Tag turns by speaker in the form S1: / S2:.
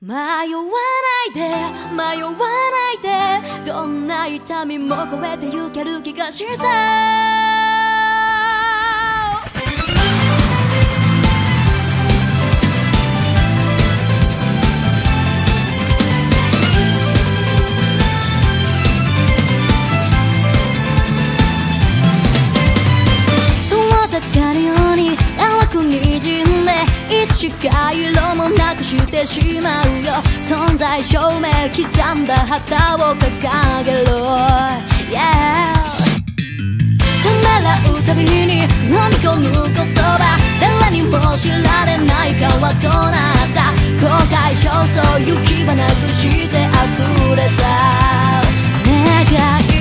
S1: 迷わないで迷わないで、どんな痛みも超えてゆける気がした遠ざかるように淡くにじんで、いつしか色もなくしてしまうよ。存在証明刻んだ旗を掲げろ、yeah、 ためらうたびに飲み込む言葉、誰にも知られない川となった。後悔焦燥行き場なくして溢れた願い